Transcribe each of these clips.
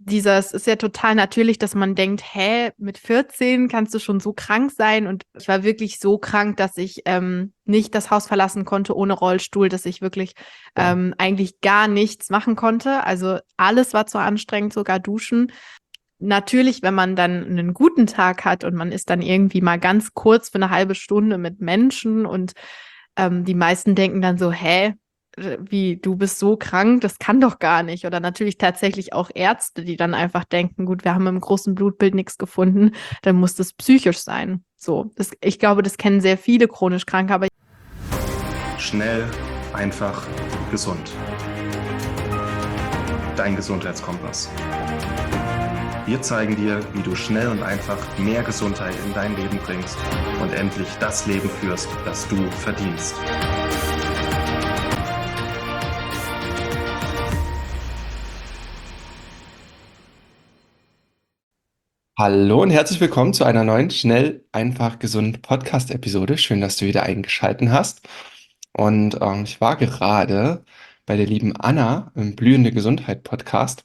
Es ist ja total natürlich, dass man denkt, hä, mit 14 kannst du schon so krank sein? Und ich war wirklich so krank, dass ich nicht das Haus verlassen konnte ohne Rollstuhl, dass ich wirklich Boah. eigentlich gar nichts machen konnte. Also alles war zu anstrengend, sogar duschen. Natürlich, wenn man dann einen guten Tag hat und man ist dann irgendwie mal ganz kurz für eine halbe Stunde mit Menschen und die meisten denken dann so, hä, wie, du bist so krank, das kann doch gar nicht. Oder natürlich tatsächlich auch Ärzte, die dann einfach denken, gut, wir haben im großen Blutbild nichts gefunden, dann muss das psychisch sein. So, ich glaube, das kennen sehr viele chronisch Kranke, aber Schnell, einfach, gesund. Dein Gesundheitskompass. Wir zeigen dir, wie du schnell und einfach mehr Gesundheit in dein Leben bringst und endlich das Leben führst, das du verdienst. Hallo und herzlich willkommen zu einer neuen Schnell, einfach, gesund Podcast-Episode. Schön, dass du wieder eingeschalten hast. Und ich war gerade bei der lieben Anna im Blühende Gesundheit Podcast.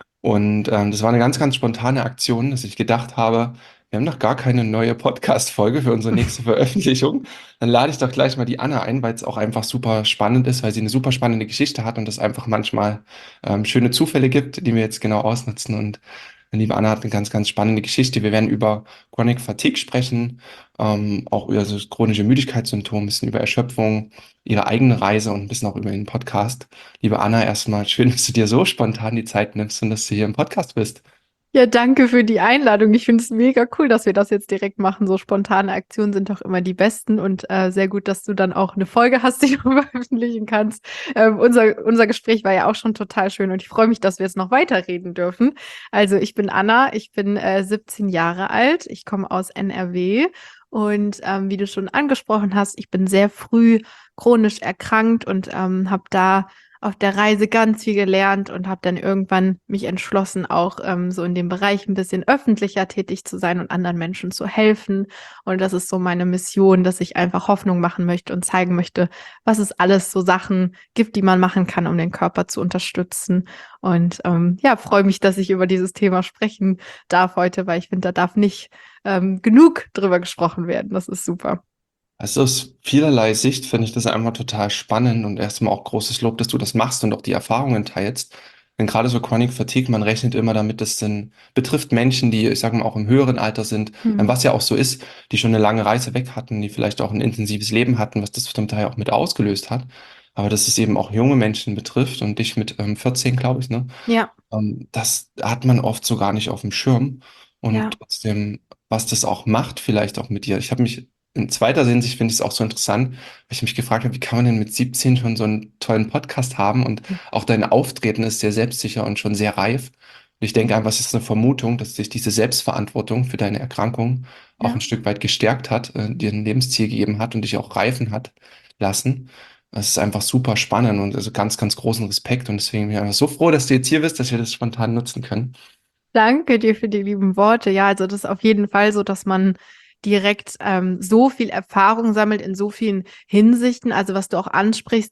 Und das war eine ganz, ganz spontane Aktion, dass ich gedacht habe, wir haben noch gar keine neue Podcast-Folge für unsere nächste Veröffentlichung. Dann lade ich doch gleich mal die Anna ein, weil es auch einfach super spannend ist, weil sie eine super spannende Geschichte hat und es einfach manchmal schöne Zufälle gibt, die wir jetzt genau ausnutzen. Und die liebe Anna hat eine ganz, ganz spannende Geschichte. Wir werden über Chronic Fatigue sprechen, auch über so chronische Müdigkeitssymptome, ein bisschen über Erschöpfung, ihre eigene Reise und ein bisschen auch über den Podcast. Liebe Anna, erstmal schön, dass du dir so spontan die Zeit nimmst und dass du hier im Podcast bist. ja, danke für die Einladung. Ich finde es mega cool, dass wir das jetzt direkt machen. So spontane Aktionen sind doch immer die besten und sehr gut, dass du dann auch eine Folge hast, die du veröffentlichen kannst. Unser Gespräch war ja auch schon total schön und ich freue mich, dass wir jetzt noch weiterreden dürfen. Also ich bin Anna, ich bin 17 Jahre alt, ich komme aus NRW und wie du schon angesprochen hast, ich bin sehr früh chronisch erkrankt und habe da auf der Reise ganz viel gelernt und habe dann irgendwann mich entschlossen, auch so in dem Bereich ein bisschen öffentlicher tätig zu sein und anderen Menschen zu helfen. Und das ist so meine Mission, dass ich einfach Hoffnung machen möchte und zeigen möchte, was es alles so Sachen gibt, die man machen kann, um den Körper zu unterstützen. Und ja, freue mich, dass ich über dieses Thema sprechen darf heute, weil ich finde, da darf nicht genug drüber gesprochen werden. Das ist super. Also aus vielerlei Sicht finde ich das einfach total spannend und erstmal auch großes Lob, dass du das machst und auch die Erfahrungen teilst. Denn gerade so Chronic Fatigue, man rechnet immer damit, das dann betrifft Menschen, die, ich sage mal, auch im höheren Alter sind, Hm. was ja auch so ist, die schon eine lange Reise weg hatten, die vielleicht auch ein intensives Leben hatten, was das zum Teil auch mit ausgelöst hat. Aber dass es eben auch junge Menschen betrifft und dich mit 14, glaube ich, ne? Ja, Das hat man oft so gar nicht auf dem Schirm. Und ja. trotzdem, was das auch macht, vielleicht auch mit dir. Ich habe mich in zweiter Hinsicht finde ich es auch so interessant, weil ich mich gefragt habe, wie kann man denn mit 17 schon so einen tollen Podcast haben und auch dein Auftreten ist sehr selbstsicher und schon sehr reif. Und ich denke einfach, es ist eine Vermutung, dass sich diese Selbstverantwortung für deine Erkrankung auch Ja. ein Stück weit gestärkt hat, dir ein Lebensziel gegeben hat und dich auch reifen hat lassen. Es ist einfach super spannend und also ganz, ganz großen Respekt und deswegen bin ich einfach so froh, dass du jetzt hier bist, dass wir das spontan nutzen können. Danke dir für die lieben Worte. Ja, also das ist auf jeden Fall so, dass man direkt so viel Erfahrung sammelt in so vielen Hinsichten. Also was du auch ansprichst,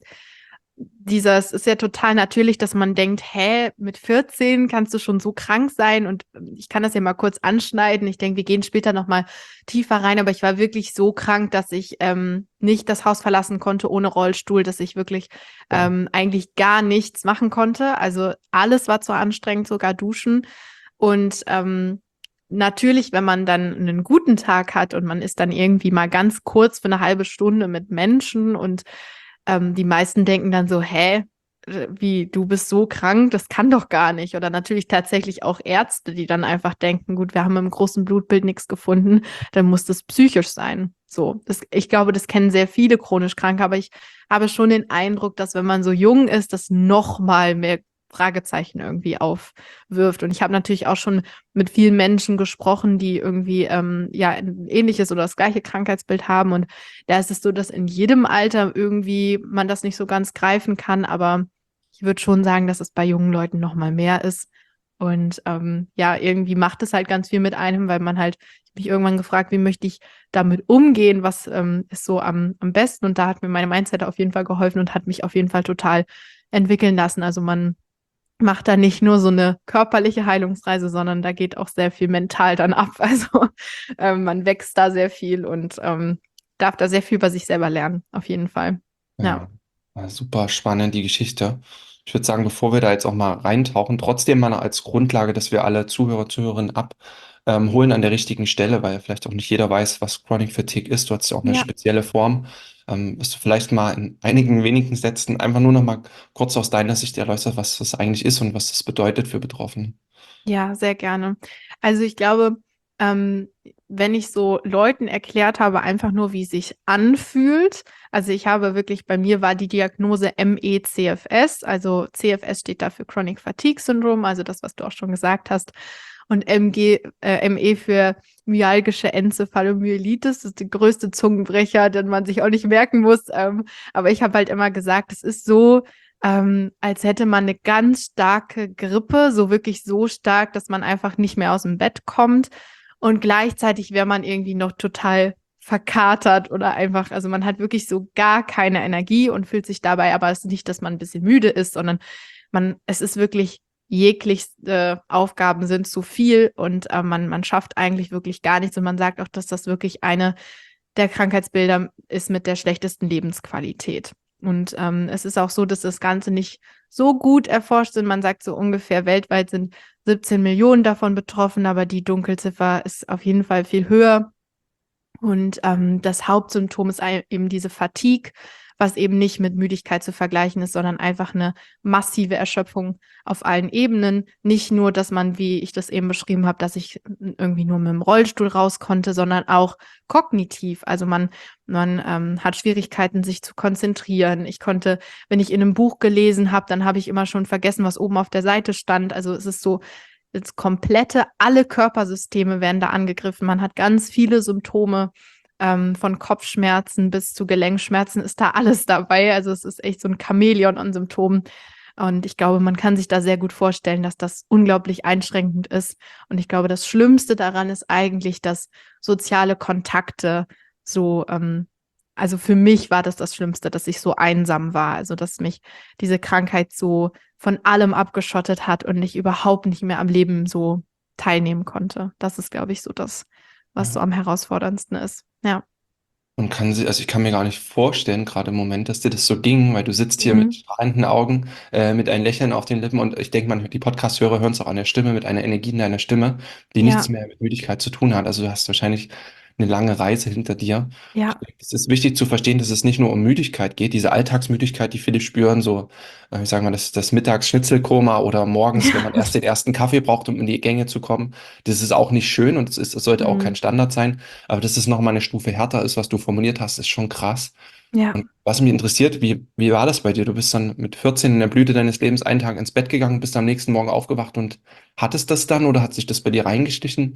es ist ja total natürlich, dass man denkt, hä, mit 14 kannst du schon so krank sein. Und ich kann das ja mal kurz anschneiden. Ich denke, wir gehen später nochmal tiefer rein, aber ich war wirklich so krank, dass ich nicht das Haus verlassen konnte ohne Rollstuhl, dass ich wirklich Boah. eigentlich gar nichts machen konnte. Also alles war zu anstrengend, sogar duschen. Und natürlich, wenn man dann einen guten Tag hat und man ist dann irgendwie mal ganz kurz für eine halbe Stunde mit Menschen und die meisten denken dann so, hä, wie, du bist so krank, das kann doch gar nicht. Oder natürlich tatsächlich auch Ärzte, die dann einfach denken, gut, wir haben im großen Blutbild nichts gefunden, dann muss das psychisch sein. So, ich glaube, das kennen sehr viele chronisch Kranke, aber ich habe schon den Eindruck, dass wenn man so jung ist, das noch mal mehr Fragezeichen irgendwie aufwirft. Und ich habe natürlich auch schon mit vielen Menschen gesprochen, die irgendwie ja ein ähnliches oder das gleiche Krankheitsbild haben. Und da ist es so, dass in jedem Alter irgendwie man das nicht so ganz greifen kann, aber ich würde schon sagen, dass es bei jungen Leuten noch mal mehr ist. Und ja, irgendwie macht es halt ganz viel mit einem, weil man halt, ich habe mich irgendwann gefragt, wie möchte ich damit umgehen, was ist so am besten. Und da hat mir meine Mindset auf jeden Fall geholfen und hat mich auf jeden Fall total entwickeln lassen. Also man macht da nicht nur so eine körperliche Heilungsreise, sondern da geht auch sehr viel mental dann ab. Also man wächst da sehr viel und darf da sehr viel über sich selber lernen, auf jeden Fall. Ja. Ja, super spannend, die Geschichte. Ich würde sagen, bevor wir da jetzt auch mal reintauchen, trotzdem mal als Grundlage, dass wir alle Zuhörer, Zuhörerinnen abholen an der richtigen Stelle, weil vielleicht auch nicht jeder weiß, was Chronic Fatigue ist. Du hast ja auch eine Ja. spezielle Form. Wirst du vielleicht mal in einigen wenigen Sätzen einfach nur noch mal kurz aus deiner Sicht erläutern, was das eigentlich ist und was das bedeutet für Betroffene? Ja, sehr gerne. Also ich glaube, ähm, wenn ich so Leuten erklärt habe, einfach nur, wie es sich anfühlt, also ich habe wirklich, bei mir war die Diagnose ME-CFS, also CFS steht da für Chronic Fatigue Syndrome, also das, was du auch schon gesagt hast, und ME für myalgische Enzephalomyelitis, das ist der größte Zungenbrecher, den man sich auch nicht merken muss, aber ich habe halt immer gesagt, es ist so, als hätte man eine ganz starke Grippe, so wirklich so stark, dass man einfach nicht mehr aus dem Bett kommt. Und gleichzeitig wäre man irgendwie noch total verkatert oder einfach, also man hat wirklich so gar keine Energie und fühlt sich dabei, aber es ist nicht, dass man ein bisschen müde ist, sondern es ist wirklich jeglichste Aufgaben sind zu viel und man schafft eigentlich wirklich gar nichts und man sagt auch, dass das wirklich eine der Krankheitsbilder ist mit der schlechtesten Lebensqualität. Und es ist auch so, dass das Ganze nicht so gut erforscht sind. Man sagt so ungefähr weltweit sind 17 Millionen davon betroffen, aber die Dunkelziffer ist auf jeden Fall viel höher. Und das Hauptsymptom ist eben diese Fatigue, was eben nicht mit Müdigkeit zu vergleichen ist, sondern einfach eine massive Erschöpfung auf allen Ebenen. Nicht nur, dass man, wie ich das eben beschrieben habe, dass ich irgendwie nur mit dem Rollstuhl raus konnte, sondern auch kognitiv. Also man hat Schwierigkeiten, sich zu konzentrieren. Ich konnte, wenn ich in einem Buch gelesen habe, dann habe ich immer schon vergessen, was oben auf der Seite stand. Also es ist so, alle Körpersysteme werden da angegriffen. Man hat ganz viele Symptome, von Kopfschmerzen bis zu Gelenkschmerzen ist da alles dabei. Also es ist echt so ein Chamäleon an Symptomen. Und ich glaube, man kann sich da sehr gut vorstellen, dass das unglaublich einschränkend ist. Und ich glaube, das Schlimmste daran ist eigentlich, dass soziale Kontakte so, also für mich war das Schlimmste, dass ich so einsam war. Also dass mich diese Krankheit so von allem abgeschottet hat und ich überhaupt nicht mehr am Leben so teilnehmen konnte. Das ist, glaube ich, so das, was so Ja. am herausforderndsten ist. Ja. Und also ich kann mir gar nicht vorstellen, gerade im Moment, dass dir das so ging, weil du sitzt hier mit Mhm. strahlenden Augen, mit einem Lächeln auf den Lippen und ich denke mal, die Podcast-Hörer hören es auch an der Stimme, mit einer Energie in deiner Stimme, die nichts Ja, mehr mit Müdigkeit zu tun hat. Also du hast wahrscheinlich eine lange Reise hinter dir. Ich ja, denke, es ist wichtig zu verstehen, dass es nicht nur um Müdigkeit geht, diese Alltagsmüdigkeit, die viele spüren, so, wie sagen wir, das Mittags-Schnitzelkoma oder morgens, wenn man ja. erst den ersten Kaffee braucht, um in die Gänge zu kommen. Das ist auch nicht schön und das sollte auch kein Mhm. Standard sein. Aber dass es nochmal eine Stufe härter ist, was du formuliert hast, ist schon krass. Ja. Und was mich interessiert, wie war das bei dir? Du bist dann mit 14 in der Blüte deines Lebens einen Tag ins Bett gegangen, bist am nächsten Morgen aufgewacht und hattest das dann oder hat sich das bei dir reingeschlichen?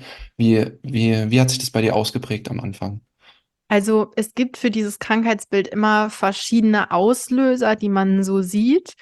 Wie hat sich das bei dir ausgeprägt am Anfang? Also es gibt für dieses Krankheitsbild immer verschiedene Auslöser, die man so sieht.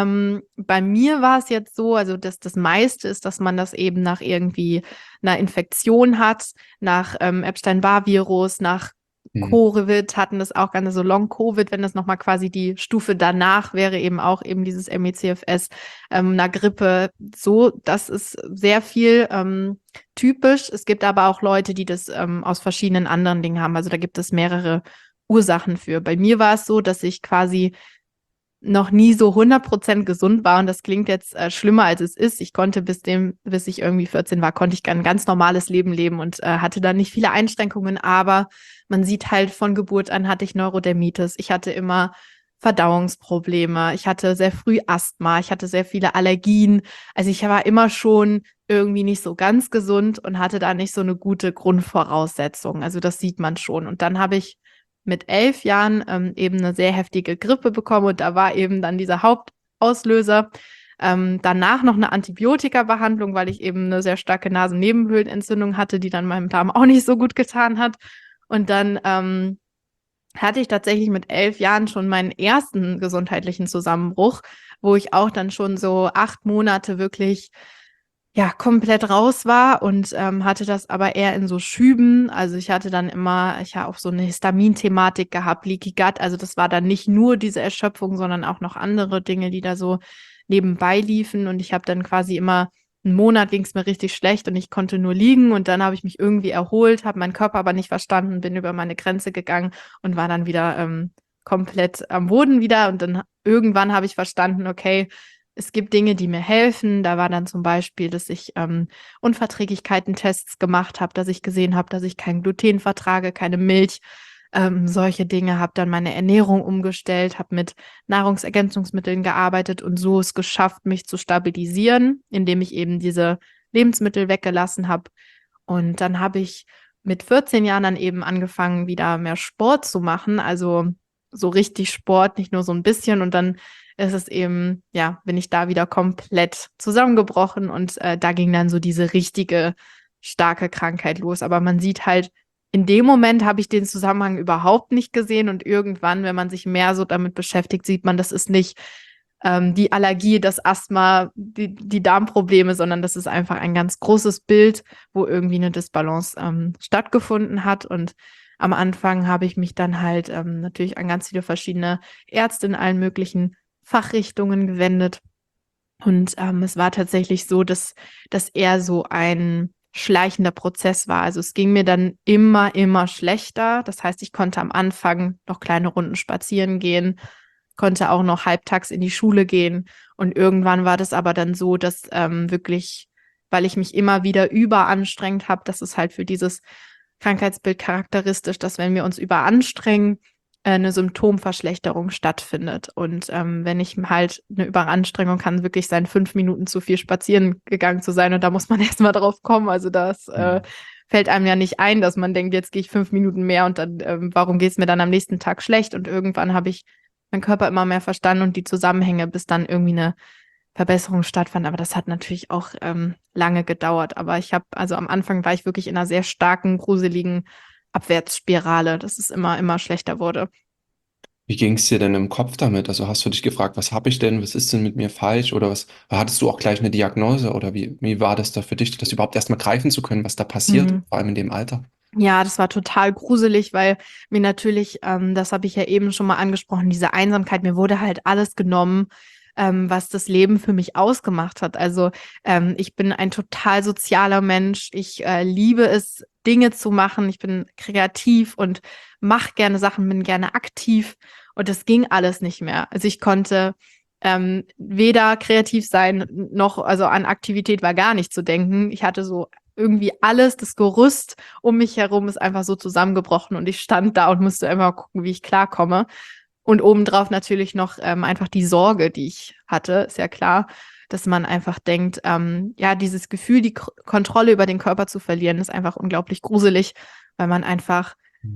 Bei mir war es jetzt so, also dass das meiste ist, dass man das eben nach irgendwie einer Infektion hat, nach Epstein-Barr-Virus, nach Hm. Covid hatten das auch gerne so Long-Covid, wenn das nochmal quasi die Stufe danach wäre, eben auch eben dieses ME/CFS, einer Grippe. So, das ist sehr viel typisch. Es gibt aber auch Leute, die das aus verschiedenen anderen Dingen haben. Also da gibt es mehrere Ursachen für. Bei mir war es so, dass ich quasi noch nie so 100% gesund war und das klingt jetzt schlimmer als es ist. Ich konnte bis ich irgendwie 14 war, konnte ich ein ganz normales Leben leben und hatte da nicht viele Einschränkungen, aber man sieht halt von Geburt an hatte ich Neurodermitis. Ich hatte immer Verdauungsprobleme. Ich hatte sehr früh Asthma. Ich hatte sehr viele Allergien. Also ich war immer schon irgendwie nicht so ganz gesund und hatte da nicht so eine gute Grundvoraussetzung. Also das sieht man schon. Und dann habe ich mit 11 Jahren eben eine sehr heftige Grippe bekommen und da war eben dann dieser Hauptauslöser. Danach noch eine Antibiotika-Behandlung, weil ich eben eine sehr starke Nasennebenhöhlenentzündung hatte, die dann meinem Darm auch nicht so gut getan hat. Und dann hatte ich tatsächlich mit 11 Jahren schon meinen ersten gesundheitlichen Zusammenbruch, wo ich auch dann schon so 8 Monate wirklich ja komplett raus war und hatte das aber eher in so Schüben. Also ich hatte dann immer, ich habe auch so eine Histamin-Thematik gehabt, Leaky Gut. Also das war dann nicht nur diese Erschöpfung, sondern auch noch andere Dinge, die da so nebenbei liefen und ich habe dann quasi immer einen Monat ging es mir richtig schlecht und ich konnte nur liegen und dann habe ich mich irgendwie erholt, habe meinen Körper aber nicht verstanden, bin über meine Grenze gegangen und war dann wieder komplett am Boden wieder und dann irgendwann habe ich verstanden, okay, es gibt Dinge, die mir helfen. Da war dann zum Beispiel, dass ich Unverträglichkeiten-Tests gemacht habe, dass ich gesehen habe, dass ich kein Gluten vertrage, keine Milch, solche Dinge, habe dann meine Ernährung umgestellt, habe mit Nahrungsergänzungsmitteln gearbeitet und so es geschafft, mich zu stabilisieren, indem ich eben diese Lebensmittel weggelassen habe. Und dann habe ich mit 14 Jahren dann eben angefangen, wieder mehr Sport zu machen, also so richtig Sport, nicht nur so ein bisschen. Und dann ist es eben, ja, bin ich da wieder komplett zusammengebrochen und da ging dann so diese richtige starke Krankheit los. Aber man sieht halt, in dem Moment habe ich den Zusammenhang überhaupt nicht gesehen und irgendwann, wenn man sich mehr so damit beschäftigt, sieht man, das ist nicht die Allergie, das Asthma, die Darmprobleme, sondern das ist einfach ein ganz großes Bild, wo irgendwie eine Disbalance stattgefunden hat. Und am Anfang habe ich mich dann halt natürlich an ganz viele verschiedene Ärzte in allen möglichen Fachrichtungen gewendet. Und es war tatsächlich so, dass das eher so ein schleichender Prozess war. Also es ging mir dann immer schlechter. Das heißt, ich konnte am Anfang noch kleine Runden spazieren gehen, konnte auch noch halbtags in die Schule gehen. Und irgendwann war das aber dann so, dass wirklich, weil ich mich immer wieder überanstrengt habe, das ist halt für dieses Krankheitsbild charakteristisch, dass wenn wir uns überanstrengen, eine Symptomverschlechterung stattfindet. Und wenn ich halt eine Überanstrengung kann wirklich sein, 5 Minuten zu viel spazieren gegangen zu sein und da muss man erstmal drauf kommen. Also das fällt einem ja nicht ein, dass man denkt, jetzt gehe ich 5 Minuten mehr und dann, warum geht es mir dann am nächsten Tag schlecht? Und irgendwann habe ich meinen Körper immer mehr verstanden und die Zusammenhänge, bis dann irgendwie eine Verbesserung stattfand. Aber das hat natürlich auch lange gedauert. Aber also am Anfang war ich wirklich in einer sehr starken, gruseligen Abwärtsspirale, dass es immer schlechter wurde. Wie ging es dir denn im Kopf damit? Also hast du dich gefragt, was habe ich denn, was ist denn mit mir falsch oder was, hattest du auch gleich eine Diagnose oder wie war das da für dich, das überhaupt erstmal greifen zu können, was da passiert, Mhm. vor allem in dem Alter? Ja, das war total gruselig, weil mir natürlich, das habe ich ja eben schon mal angesprochen, diese Einsamkeit, mir wurde halt alles genommen, was das Leben für mich ausgemacht hat. Also ich bin ein total sozialer Mensch. Ich liebe es, Dinge zu machen. Ich bin kreativ und mache gerne Sachen, bin gerne aktiv. Und das ging alles nicht mehr. Also ich konnte weder kreativ sein, noch, also an Aktivität war gar nicht zu denken. Ich hatte so irgendwie alles, das Gerüst um mich herum ist einfach so zusammengebrochen und ich stand da und musste einfach gucken, wie ich klarkomme. Und obendrauf natürlich noch einfach die Sorge, die ich hatte, ist ja klar, dass man einfach denkt, ja, dieses Gefühl, die Kontrolle über den Körper zu verlieren, ist einfach unglaublich gruselig, weil man einfach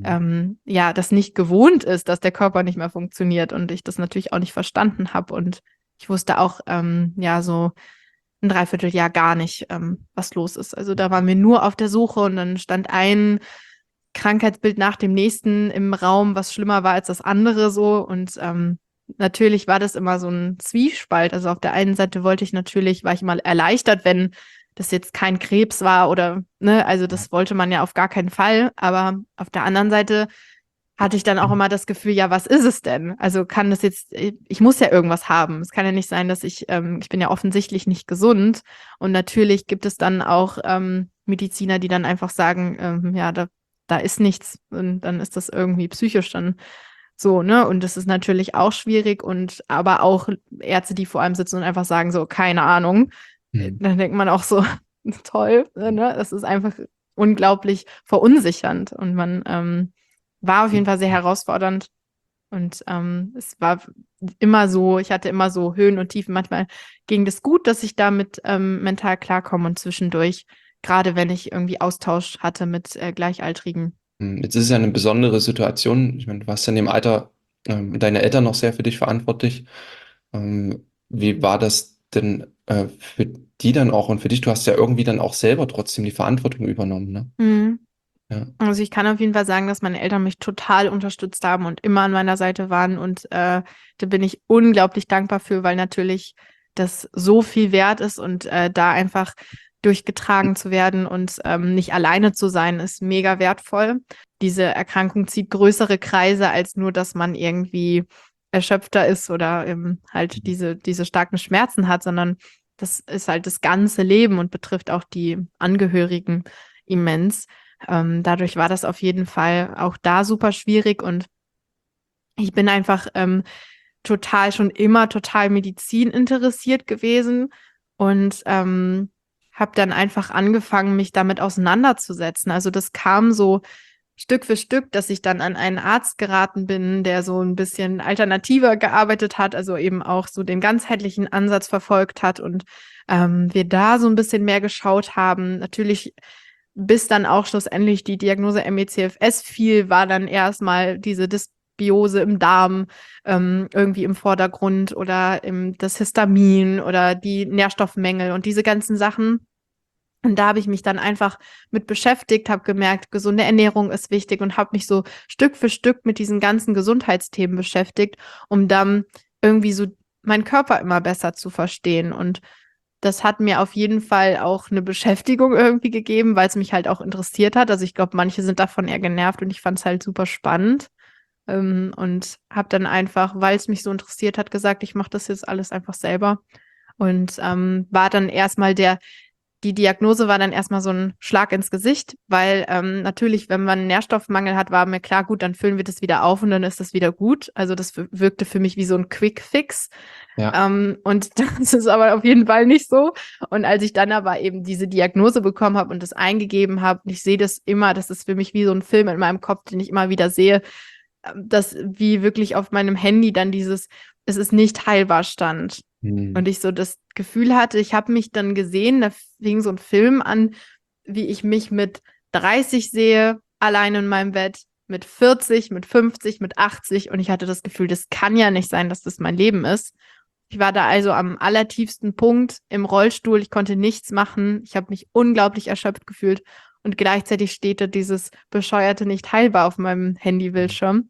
ja, das nicht gewohnt ist, dass der Körper nicht mehr funktioniert und ich das natürlich auch nicht verstanden habe und ich wusste auch, ja, so ein Dreivierteljahr gar nicht, was los ist. Also da waren wir nur auf der Suche und dann stand ein Krankheitsbild nach dem nächsten im Raum, was schlimmer war als das andere so. Und natürlich war das immer so ein Zwiespalt. Also auf der einen Seite war ich mal erleichtert, wenn das jetzt kein Krebs war oder, ne, also das wollte man ja auf gar keinen Fall. Aber auf der anderen Seite hatte ich dann auch immer das Gefühl, ja, was ist es denn? Also kann das jetzt, ich muss ja irgendwas haben. Es kann ja nicht sein, dass ich bin ja offensichtlich nicht gesund. Und natürlich gibt es dann auch Mediziner, die dann einfach sagen, ja, da ist nichts. Und dann ist das irgendwie psychisch dann so, ne? Und das ist natürlich auch schwierig und aber auch Ärzte, die vor allem sitzen und einfach sagen, so, keine Ahnung. Hm. Dann denkt man auch so, toll, ne? Das ist einfach unglaublich verunsichernd. Und man war auf jeden Fall sehr herausfordernd. Und es war immer so, ich hatte immer so Höhen und Tiefen. Manchmal ging das gut, dass ich damit mental klarkomme und zwischendurch, gerade wenn ich irgendwie Austausch hatte mit Gleichaltrigen. Jetzt ist es ja eine besondere Situation. Ich meine, du warst ja in dem Alter, deine Eltern noch sehr für dich verantwortlich. Wie war das denn für die dann auch und für dich? Du hast ja irgendwie dann auch selber trotzdem die Verantwortung übernommen, ne? Mhm. Ja. Also ich kann auf jeden Fall sagen, dass meine Eltern mich total unterstützt haben und immer an meiner Seite waren. Und da bin ich unglaublich dankbar für, weil natürlich das so viel wert ist und da einfach durchgetragen zu werden und nicht alleine zu sein, ist mega wertvoll. Diese Erkrankung zieht größere Kreise als nur, dass man irgendwie erschöpfter ist oder halt diese starken Schmerzen hat, sondern das ist halt das ganze Leben und betrifft auch die Angehörigen immens. Dadurch war das auf jeden Fall auch da super schwierig und ich bin einfach schon immer total Medizin interessiert gewesen und habe dann einfach angefangen, mich damit auseinanderzusetzen. Also das kam so Stück für Stück, dass ich dann an einen Arzt geraten bin, der so ein bisschen alternativer gearbeitet hat, also eben auch so den ganzheitlichen Ansatz verfolgt hat und wir da so ein bisschen mehr geschaut haben. Natürlich, bis dann auch schlussendlich die Diagnose ME/CFS fiel, war dann erstmal diese Dysbiose im Darm irgendwie im Vordergrund oder das Histamin oder die Nährstoffmängel und diese ganzen Sachen. Und da habe ich mich dann einfach mit beschäftigt, habe gemerkt, gesunde Ernährung ist wichtig und habe mich so Stück für Stück mit diesen ganzen Gesundheitsthemen beschäftigt, um dann irgendwie so meinen Körper immer besser zu verstehen. Und das hat mir auf jeden Fall auch eine Beschäftigung irgendwie gegeben, weil es mich halt auch interessiert hat. Also ich glaube, manche sind davon eher genervt und ich fand es halt super spannend. Und habe dann einfach, weil es mich so interessiert hat, gesagt, ich mache das jetzt alles einfach selber. Und war dann erstmal die Diagnose war dann erstmal so ein Schlag ins Gesicht, weil natürlich, wenn man einen Nährstoffmangel hat, war mir klar, gut, dann füllen wir das wieder auf und dann ist das wieder gut. Also das wirkte für mich wie so ein Quick-Fix. Ja. Und das ist aber auf jeden Fall nicht so. Und als ich dann aber eben diese Diagnose bekommen habe und das eingegeben habe, und ich sehe das immer, das ist für mich wie so ein Film in meinem Kopf, den ich immer wieder sehe, dass wie wirklich auf meinem Handy dann es ist nicht heilbar stand. Und ich so das Gefühl hatte, ich habe mich dann gesehen, da fing so ein Film an, wie ich mich mit 30 sehe, allein in meinem Bett, mit 40, mit 50, mit 80 und ich hatte das Gefühl, das kann ja nicht sein, dass das mein Leben ist. Ich war da also am allertiefsten Punkt im Rollstuhl, ich konnte nichts machen, ich habe mich unglaublich erschöpft gefühlt und gleichzeitig steht da dieses bescheuerte nicht heilbar auf meinem Handybildschirm.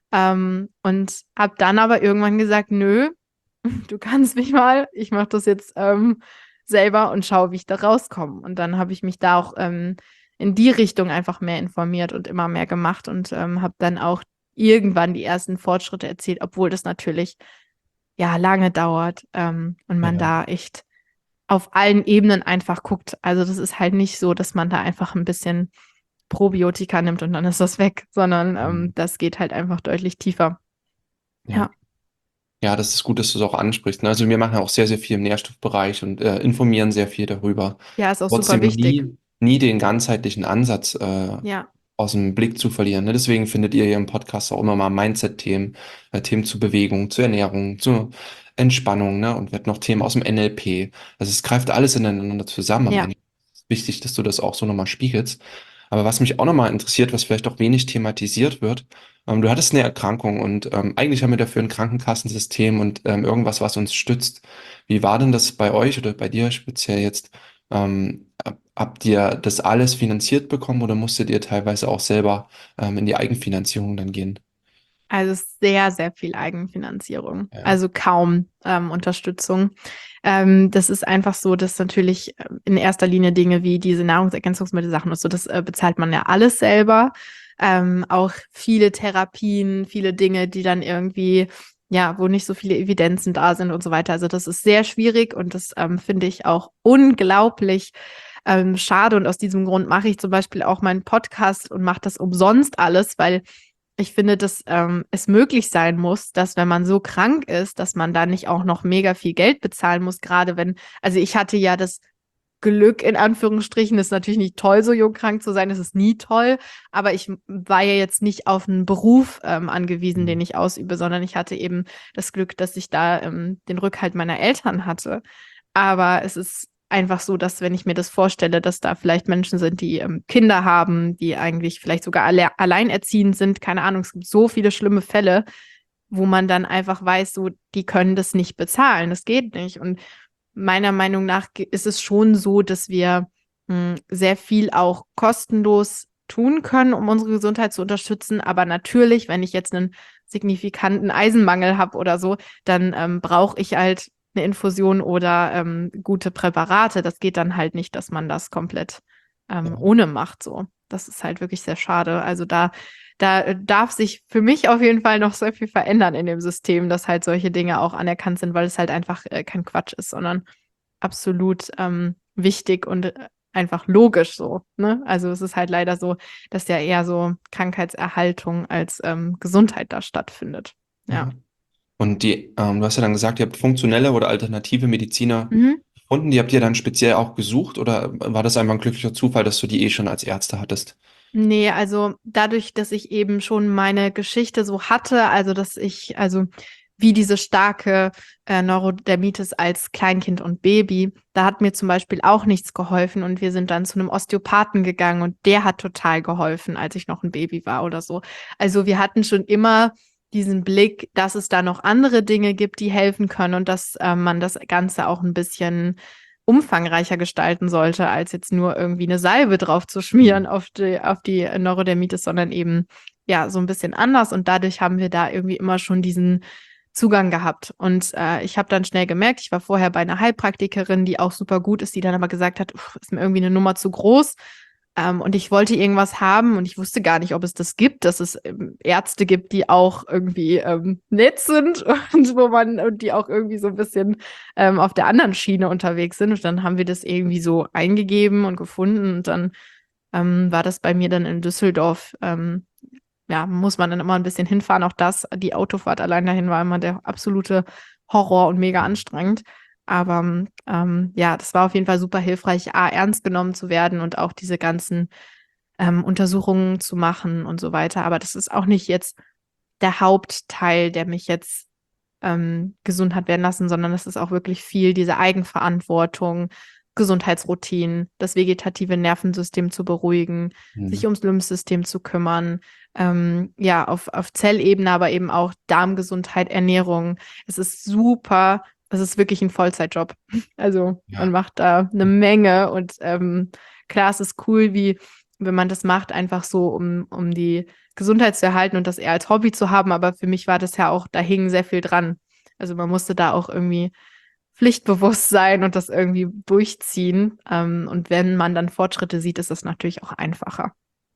Und habe dann aber irgendwann gesagt, nö, du kannst mich mal, ich mache das jetzt selber und schaue, wie ich da rauskomme. Und dann habe ich mich da auch in die Richtung einfach mehr informiert und immer mehr gemacht und habe dann auch irgendwann die ersten Fortschritte erzielt, obwohl das natürlich ja lange dauert und man Ja. da echt auf allen Ebenen einfach guckt. Also das ist halt nicht so, dass man da einfach ein bisschen Probiotika nimmt und dann ist das weg, sondern das geht halt einfach deutlich tiefer. Ja. Ja. Ja, das ist gut, dass du es auch ansprichst. Ne? Also wir machen auch sehr, sehr viel im Nährstoffbereich und informieren sehr viel darüber. Ja, ist auch super Trotzdem wichtig. nie den ganzheitlichen Ansatz Ja, aus dem Blick zu verlieren. Ne? Deswegen findet ihr hier im Podcast auch immer mal Mindset-Themen, Themen zu Bewegung, zu Ernährung, zu Entspannung, ne? Und wird noch Themen aus dem NLP. Also es greift alles ineinander zusammen am ja. Ende. Es ist wichtig, dass du das auch so nochmal spiegelst. Aber was mich auch nochmal interessiert, was vielleicht auch wenig thematisiert wird, du hattest eine Erkrankung und eigentlich haben wir dafür ein Krankenkassensystem und irgendwas, was uns stützt. Wie war denn das bei euch oder bei dir speziell jetzt? Habt ihr das alles finanziert bekommen oder musstet ihr teilweise auch selber in die Eigenfinanzierung dann gehen? Also sehr, sehr viel Eigenfinanzierung. Ja, Also kaum Unterstützung. Das ist einfach so, dass natürlich in erster Linie Dinge wie diese Nahrungsergänzungsmittel-Sachen und so, das bezahlt man ja alles selber. Auch viele Therapien, viele Dinge, die dann irgendwie, ja, wo nicht so viele Evidenzen da sind und so weiter. Also das ist sehr schwierig und das finde ich auch unglaublich schade. Und aus diesem Grund mache ich zum Beispiel auch meinen Podcast und mache das umsonst alles, weil ich finde, dass es möglich sein muss, dass wenn man so krank ist, dass man da nicht auch noch mega viel Geld bezahlen muss, gerade wenn, also ich hatte ja das Glück, in Anführungsstrichen, ist natürlich nicht toll, so jung krank zu sein, das ist nie toll, aber ich war ja jetzt nicht auf einen Beruf angewiesen, den ich ausübe, sondern ich hatte eben das Glück, dass ich da den Rückhalt meiner Eltern hatte. Aber es ist einfach so, dass wenn ich mir das vorstelle, dass da vielleicht Menschen sind, die Kinder haben, die eigentlich vielleicht sogar alleinerziehend sind, keine Ahnung, es gibt so viele schlimme Fälle, wo man dann einfach weiß, so, die können das nicht bezahlen, das geht nicht. Und meiner Meinung nach ist es schon so, dass wir sehr viel auch kostenlos tun können, um unsere Gesundheit zu unterstützen. Aber natürlich, wenn ich jetzt einen signifikanten Eisenmangel habe oder so, dann brauche ich halt eine Infusion oder gute Präparate. Das geht dann halt nicht, dass man das komplett ja, ohne macht. So, das ist halt wirklich sehr schade. Also da da darf sich für mich auf jeden Fall noch sehr viel verändern in dem System, dass halt solche Dinge auch anerkannt sind, weil es halt einfach kein Quatsch ist, sondern absolut wichtig und einfach logisch so, ne? Also es ist halt leider so, dass ja eher so Krankheitserhaltung als Gesundheit da stattfindet. Ja. Ja. Und du hast ja dann gesagt, ihr habt funktionelle oder alternative Mediziner Mhm. gefunden. Die habt ihr dann speziell auch gesucht oder war das einfach ein glücklicher Zufall, dass du die eh schon als Ärzte hattest? Nee, also dadurch, dass ich eben schon meine Geschichte so hatte, also wie diese starke Neurodermitis als Kleinkind und Baby, da hat mir zum Beispiel auch nichts geholfen und wir sind dann zu einem Osteopathen gegangen und der hat total geholfen, als ich noch ein Baby war oder so. Also wir hatten schon immer diesen Blick, dass es da noch andere Dinge gibt, die helfen können und dass man das Ganze auch ein bisschen umfangreicher gestalten sollte, als jetzt nur irgendwie eine Salbe drauf zu schmieren auf die Neurodermitis, sondern eben ja so ein bisschen anders. Und dadurch haben wir da irgendwie immer schon diesen Zugang gehabt. Und ich habe dann schnell gemerkt, ich war vorher bei einer Heilpraktikerin, die auch super gut ist, die dann aber gesagt hat, ist mir irgendwie eine Nummer zu groß. Und ich wollte irgendwas haben und ich wusste gar nicht, ob es das gibt, dass es Ärzte gibt, die auch irgendwie nett sind und die auch irgendwie so ein bisschen auf der anderen Schiene unterwegs sind. Und dann haben wir das irgendwie so eingegeben und gefunden. Und dann war das bei mir dann in Düsseldorf. Ja, muss man dann immer ein bisschen hinfahren. Auch die Autofahrt allein dahin war immer der absolute Horror und mega anstrengend. Aber ja, das war auf jeden Fall super hilfreich, ernst genommen zu werden und auch diese ganzen Untersuchungen zu machen und so weiter. Aber das ist auch nicht jetzt der Hauptteil, der mich jetzt gesund hat werden lassen, sondern es ist auch wirklich viel diese Eigenverantwortung, Gesundheitsroutinen, das vegetative Nervensystem zu beruhigen, sich Mhm. ums Lymphsystem zu kümmern, ja, auf Zellebene, aber eben auch Darmgesundheit, Ernährung. Es ist super, es ist wirklich ein Vollzeitjob. Also man Ja. macht da eine Menge und klar, es ist cool, wie wenn man das macht, einfach so, um die Gesundheit zu erhalten und das eher als Hobby zu haben. Aber für mich war das ja auch, da hing sehr viel dran. Also man musste da auch irgendwie pflichtbewusst sein und das irgendwie durchziehen. Und wenn man dann Fortschritte sieht, ist das natürlich auch einfacher.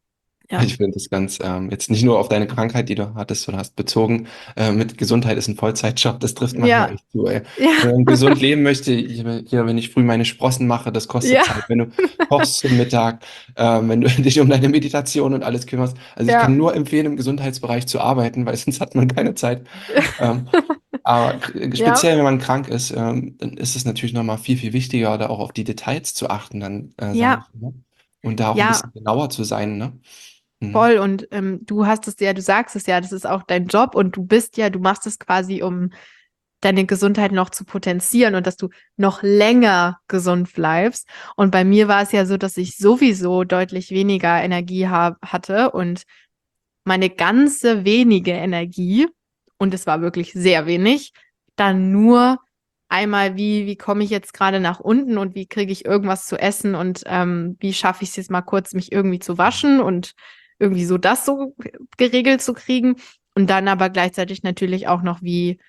Ja. Ich finde das ganz, jetzt nicht nur auf deine Krankheit, die du hattest oder hast bezogen, mit Gesundheit ist ein Vollzeitjob, das trifft manchmal Ja, echt zu, ey. ja, Wenn man gesund leben möchte, hier, wenn ich früh meine Sprossen mache, das kostet ja, Zeit. Wenn du kochst zum Mittag, wenn du dich um deine Meditation und alles kümmerst. Also ich kann ja, nur empfehlen, im Gesundheitsbereich zu arbeiten, weil sonst hat man keine Zeit. Ähm, aber ja, speziell, wenn man krank ist, dann ist es natürlich nochmal viel, viel wichtiger, da auch auf die Details zu achten, dann, sage ja, ich, ne? Und da auch ein ja, bisschen genauer zu sein, ne? Mhm. voll. Und du hast es ja, du sagst es ja, das ist auch dein Job und du machst es quasi, um deine Gesundheit noch zu potenzieren und dass du noch länger gesund bleibst. Und bei mir war es ja so, dass ich sowieso deutlich weniger Energie hatte und meine ganze wenige Energie, und es war wirklich sehr wenig, dann nur einmal, wie komme ich jetzt gerade nach unten und wie kriege ich irgendwas zu essen und wie schaffe ich es jetzt mal kurz, mich irgendwie zu waschen und irgendwie so das so geregelt zu kriegen. Und dann aber gleichzeitig natürlich auch noch,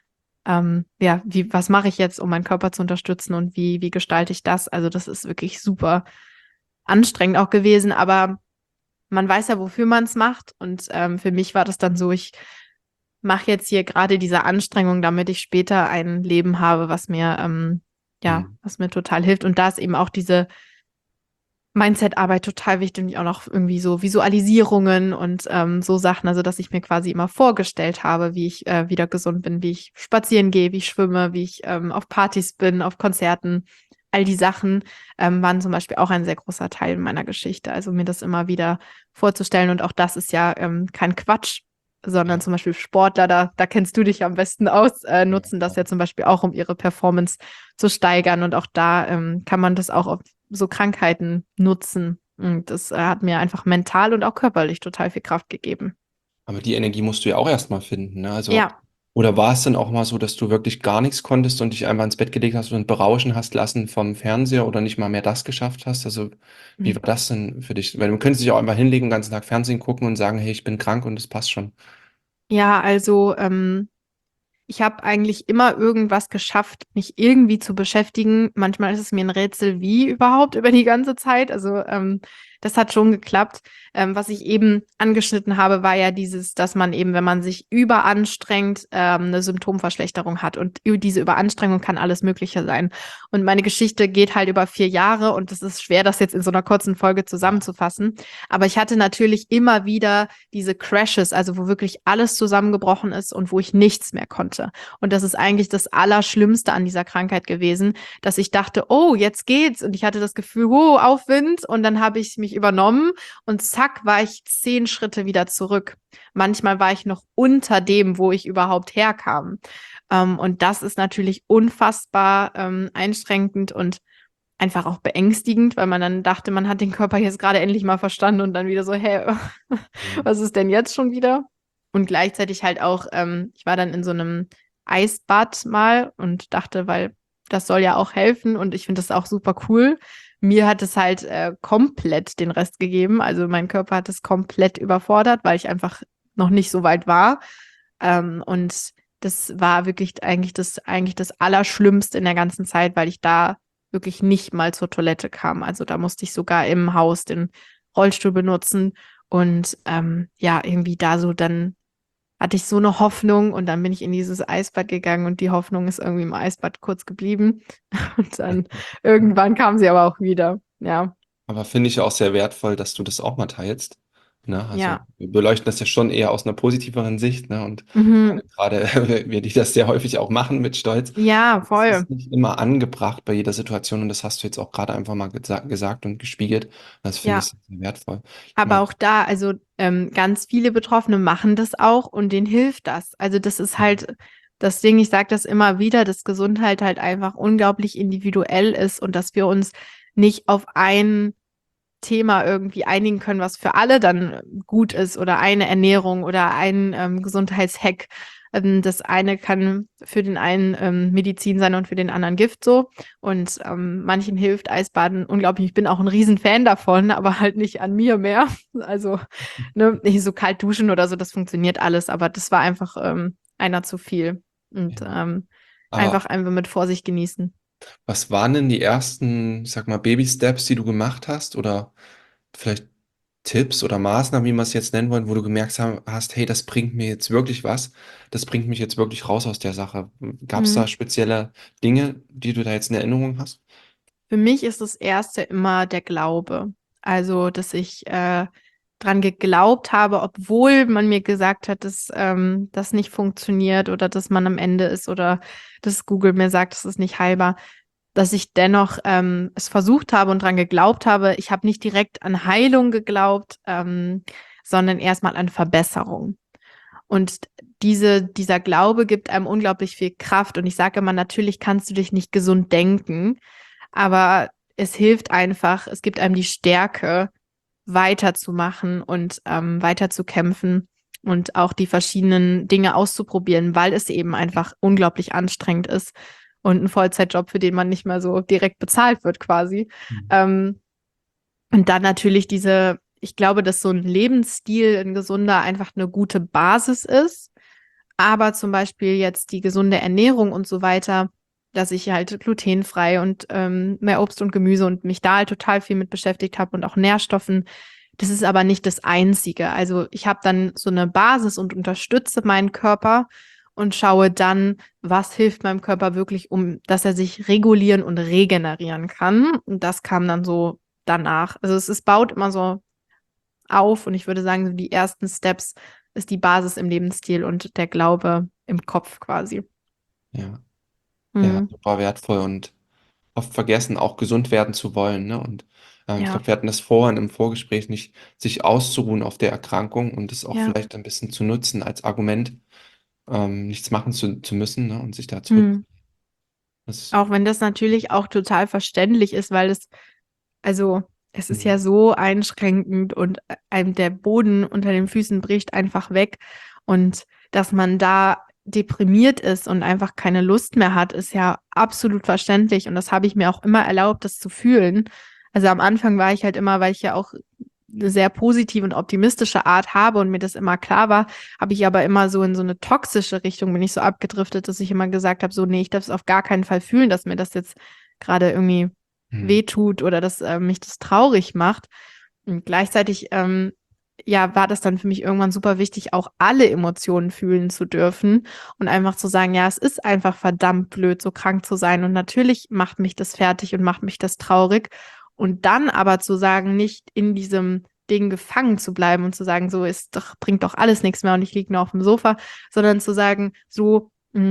ja, was mache ich jetzt, um meinen Körper zu unterstützen und wie gestalte ich das? Also das ist wirklich super anstrengend auch gewesen, aber man weiß ja, wofür man es macht. Und für mich war das dann so, ich mache jetzt hier gerade diese Anstrengung, damit ich später ein Leben habe, ja, Mhm. was mir total hilft. Und da ist eben auch diese Mindset-Arbeit total wichtig und auch noch irgendwie so Visualisierungen und so Sachen, also dass ich mir quasi immer vorgestellt habe, wie ich wieder gesund bin, wie ich spazieren gehe, wie ich schwimme, wie ich auf Partys bin, auf Konzerten. All die Sachen waren zum Beispiel auch ein sehr großer Teil meiner Geschichte. Also mir das immer wieder vorzustellen. Und auch das ist ja kein Quatsch, sondern Ja, zum Beispiel Sportler, da kennst du dich am besten aus, nutzen das ja zum Beispiel auch, um ihre Performance zu steigern. Und auch da kann man das auch auf so Krankheiten nutzen. Und das hat mir einfach mental und auch körperlich total viel Kraft gegeben. aber die Energie musst du ja auch erstmal finden, ne? Also, Ja. oder war es dann auch mal so, dass du wirklich gar nichts konntest und dich einfach ins Bett gelegt hast und berauschen hast lassen vom Fernseher oder nicht mal mehr das geschafft hast? Also, wie war das denn für dich? Weil du könntest dich auch einfach hinlegen, den ganzen Tag Fernsehen gucken und sagen, hey, ich bin krank und das passt schon. Ja, also ich habe eigentlich immer irgendwas geschafft, mich irgendwie zu beschäftigen. Manchmal ist es mir ein Rätsel, wie überhaupt über die ganze Zeit. Also das hat schon geklappt. Was ich eben angeschnitten habe, war ja dieses, dass man eben, wenn man sich überanstrengt, eine Symptomverschlechterung hat. Und diese Überanstrengung kann alles Mögliche sein. Und meine Geschichte geht halt über 4 Jahre und es ist schwer, das jetzt in so einer kurzen Folge zusammenzufassen. Aber ich hatte natürlich immer wieder diese Crashes, also wo wirklich alles zusammengebrochen ist und wo ich nichts mehr konnte. Und das ist eigentlich das Allerschlimmste an dieser Krankheit gewesen, dass ich dachte, oh, jetzt geht's. Und ich hatte das Gefühl, Aufwind. Und dann habe ich mich übernommen und zack, war ich 10 Schritte wieder zurück. Manchmal war ich noch unter dem, wo ich überhaupt herkam. Und das ist natürlich unfassbar einschränkend und einfach auch beängstigend, weil man dann dachte, man hat den Körper jetzt gerade endlich mal verstanden und dann wieder so, hä, was ist denn jetzt schon wieder? Und gleichzeitig halt auch, ich war dann in so einem Eisbad mal und dachte, weil das soll ja auch helfen und ich finde das auch super cool. Mir hat es halt komplett den Rest gegeben. Also mein Körper hat es komplett überfordert, weil ich einfach noch nicht so weit war. Und das war wirklich eigentlich das Allerschlimmste in der ganzen Zeit, weil ich da wirklich nicht mal zur Toilette kam. Also da musste ich sogar im Haus den Rollstuhl benutzen. Und ja, irgendwie da so dann hatte ich so eine Hoffnung und dann bin ich in dieses Eisbad gegangen und die Hoffnung ist irgendwie im Eisbad kurz geblieben. Und dann irgendwann kam sie aber auch wieder. Ja, Aber finde ich auch sehr wertvoll, dass du das auch mal teilst. Ne? Also ja. wir beleuchten das ja schon eher aus einer positiveren Sicht, ne? Und Mhm. gerade wir, die das sehr häufig auch machen mit Stolz, Ja, es voll. ist nicht immer angebracht bei jeder Situation und das hast du jetzt auch gerade einfach mal gesagt und gespiegelt. Das finde ich Ja. sehr wertvoll. Ich Aber meine, auch da, also ganz viele Betroffene machen das auch und denen hilft das. Also das ist halt das Ding, ich sage das immer wieder, dass Gesundheit halt einfach unglaublich individuell ist und dass wir uns nicht auf ein Thema irgendwie einigen können, was für alle dann gut ist oder eine Ernährung oder ein Gesundheitshack. Das eine kann für den einen Medizin sein und für den anderen Gift so. Und manchen hilft Eisbaden unglaublich. Ich bin auch ein Riesenfan davon, aber halt nicht an mir mehr. Also ne, nicht so kalt duschen oder so, das funktioniert alles, aber das war einfach einer zu viel. Und ja. Aber einfach mit Vorsicht genießen. was waren denn die ersten, ich sag mal, Baby-Steps, die du gemacht hast? Oder vielleicht Tipps oder Maßnahmen, wie wir es jetzt nennen wollen, wo du gemerkt hast, hey, das bringt mir jetzt wirklich was, das bringt mich jetzt wirklich raus aus der Sache. Gab es da Mhm. spezielle Dinge, die du da jetzt in Erinnerung hast? Für mich ist das Erste immer der Glaube. Also, dass ich dran geglaubt habe, obwohl man mir gesagt hat, dass das nicht funktioniert oder dass man am Ende ist oder dass Google mir sagt, es ist nicht heilbar, dass ich dennoch es versucht habe und dran geglaubt habe. Ich habe nicht direkt an Heilung geglaubt, sondern erstmal an Verbesserung. Und dieser Glaube gibt einem unglaublich viel Kraft. Und ich sage immer, natürlich kannst du dich nicht gesund denken, aber es hilft einfach, es gibt einem die Stärke, weiterzumachen und weiterzukämpfen und auch die verschiedenen Dinge auszuprobieren, weil es eben einfach unglaublich anstrengend ist und ein Vollzeitjob, für den man nicht mal so direkt bezahlt wird quasi. Mhm. Ähm, und dann natürlich ich glaube, dass so ein Lebensstil, ein gesunder, einfach eine gute Basis ist. Aber zum Beispiel jetzt die gesunde Ernährung und so weiter, dass ich halt glutenfrei und mehr Obst und Gemüse und mich da halt total viel mit beschäftigt habe und auch Nährstoffen. Das ist aber nicht das Einzige. Also ich habe dann so eine Basis und unterstütze meinen Körper und schaue dann, was hilft meinem Körper wirklich, dass er sich regulieren und regenerieren kann. Und das kam dann so danach. Also es baut immer so auf und ich würde sagen, so die ersten Steps ist die Basis im Lebensstil und der Glaube im Kopf quasi. Ja, ja, Mhm. super wertvoll und oft vergessen, auch gesund werden zu wollen, ne? Und ich Ja, glaube, wir hatten das vorhin im Vorgespräch nicht, sich auszuruhen auf der Erkrankung und es auch ja. vielleicht ein bisschen zu nutzen als Argument, nichts machen zu müssen, ne? Und sich da zurück. Mhm. Das, Auch wenn das natürlich auch total verständlich ist, weil also es ist ja mhm. so einschränkend und einem der Boden unter den Füßen bricht einfach weg und dass man da deprimiert ist und einfach keine Lust mehr hat, ist ja absolut verständlich und das habe ich mir auch immer erlaubt, das zu fühlen. Also am Anfang war ich halt immer, weil ich ja auch eine sehr positive und optimistische Art habe und mir das immer klar war, habe ich aber immer so in so eine toxische Richtung bin ich so abgedriftet, dass ich immer gesagt habe, so, nee, ich darf es auf gar keinen Fall fühlen, dass mir das jetzt gerade irgendwie Mhm. wehtut oder dass mich das traurig macht. Und gleichzeitig, ja, war das dann für mich irgendwann super wichtig, auch alle Emotionen fühlen zu dürfen und einfach zu sagen, ja, es ist einfach verdammt blöd, so krank zu sein. Und natürlich macht mich das fertig und macht mich das traurig. Und dann aber zu sagen, nicht in diesem Ding gefangen zu bleiben und zu sagen, so ist doch, bringt doch alles nichts mehr und ich liege nur auf dem Sofa, sondern zu sagen, so,